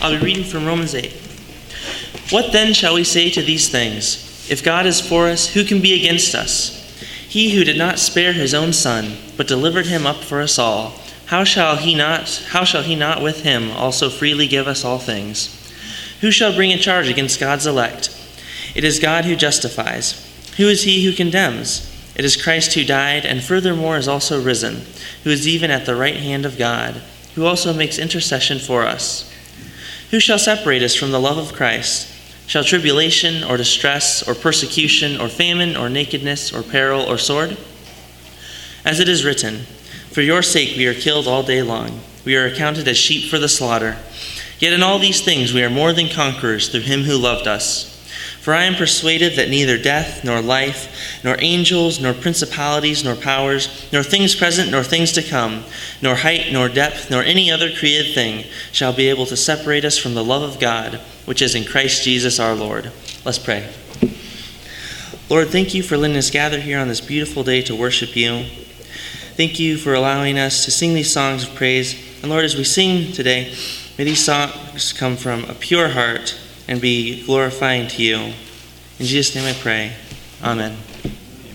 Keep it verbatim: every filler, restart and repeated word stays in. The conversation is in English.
I'll be reading from Romans eight. What then shall we say to these things? If God is for us, who can be against us? He who did not spare his own son, but delivered him up for us all, how shall he not, how shall he not with him also freely give us all things? Who shall bring a charge against God's elect? It is God who justifies. Who is he who condemns? It is Christ who died, and furthermore is also risen, who is even at the right hand of God, who also makes intercession for us. Who shall separate us from the love of Christ? Shall tribulation, or distress, or persecution, or famine, or nakedness, or peril, or sword? As it is written, for your sake we are killed all day long. We are accounted as sheep for the slaughter. Yet in all these things we are more than conquerors through him who loved us. For I am persuaded that neither death, nor life, nor angels, nor principalities, nor powers, nor things present, nor things to come, nor height, nor depth, nor any other created thing shall be able to separate us from the love of God, which is in Christ Jesus our Lord. Let's pray. Lord, thank you for letting us gather here on this beautiful day to worship you. Thank you for allowing us to sing these songs of praise. And Lord, as we sing today, may these songs come from a pure heart and be glorifying to you. In Jesus' name I pray. Amen.